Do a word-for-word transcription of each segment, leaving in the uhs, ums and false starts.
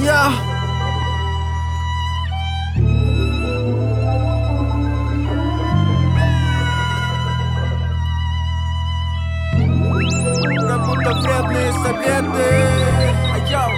я как будто вредные советы. Айо.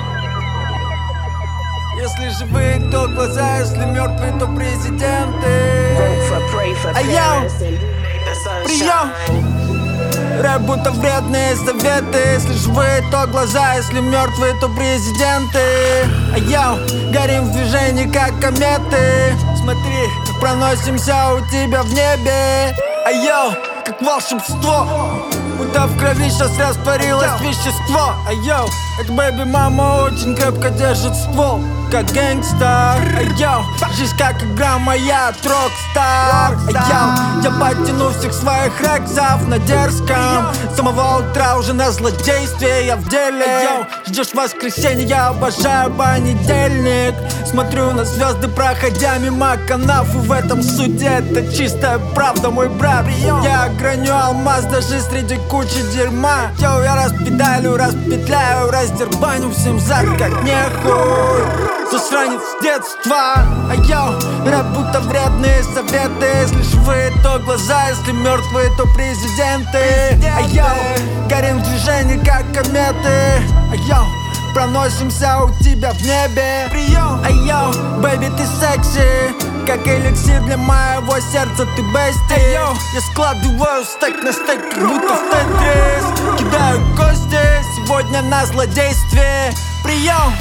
Если живые, то глаза, если мертвые, то президенты. Айо. Прием. Рэп будто вредные советы. Если живые, то глаза, если мертвые, то президенты. Айо, горим в движении, как кометы. Смотри, как проносимся у тебя в небе. Айо, как волшебство, будто в крови сейчас растворилось вещество. Айо, эта бэби-мама очень крепко держит ствол, как гэнгстер. Айо, жизнь как игра моя от Rockstar. Айо, я подтяну всех своих рексов на дерзком. С самого утра уже на злодействе я в деле. Айо, ждешь воскресенье, я обожаю понедельник. Смотрю на звезды, проходя мимо канав. И в этом суть, это чистая правда, мой брат. Я граню алмаз даже среди кучи дерьма. Йоу, я распедалю, распетляю, раздербаню всем зад, как нехуй. Засранец с детства. Айо, рэп будто вредные советы. Если живые, то глаза, если мертвые, то президенты. Айо, горим в движении, как кометы. Айо, проносимся у тебя в небе. Прием. Айо, бэйби, ты секси, как эликсир для моего сердца, ты бести. Айо, я складываю стейк на стейк, как будто в Тетрис. Кидаю кости, сегодня на злодействе. Прием.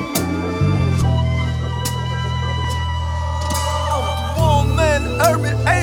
Army